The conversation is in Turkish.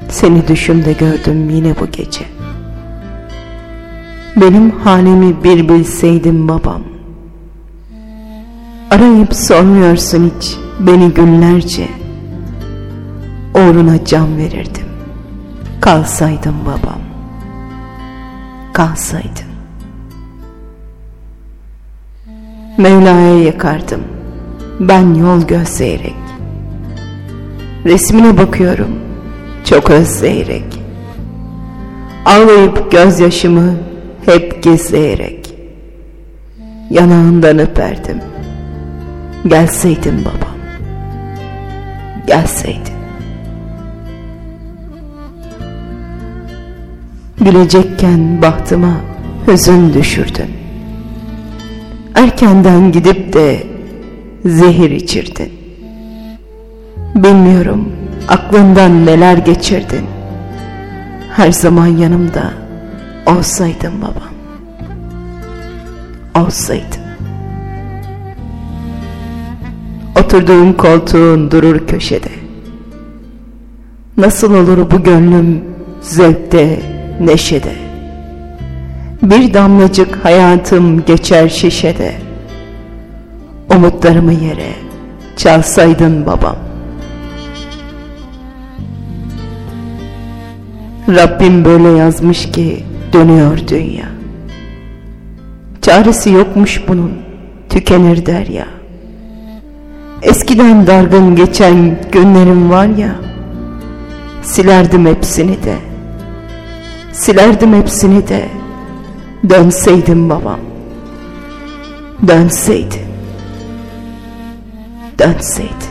Seni düşümde gördüm yine bu gece. Benim halimi bir bilseydin babam. Arayıp sormuyorsun hiç beni günlerce. Uğruna can verirdim. Kalsaydın babam, kalsaydın. Mevla'ya yakardım ben yol gözleyerek. Resmine bakıyorum çok özleyerek. Ağlayıp gözyaşımı hep gizleyerek. Yanağından öperdim. Gelseydin babam, gelseydin. Gülecekken bahtıma hüzün düşürdün. Erkenden gidip de zehir içirdin. Bilmiyorum aklından neler geçirdin. Her zaman yanımda olsaydın babam, olsaydın. Oturduğun koltuğun durur köşede. Nasıl olur bu gönlüm zevkte, neşede. Bir damlacık hayatım geçer şişede. Umutlarımı yere çalsaydın babam. Rabbim böyle yazmış ki dönüyor dünya. Çaresi yokmuş bunun, tükenir derya. Eskiden dargın geçen günlerim var ya, silerdim hepsini de, silerdim hepsini de. Dönseydin babam, dönseydin, dönseydin.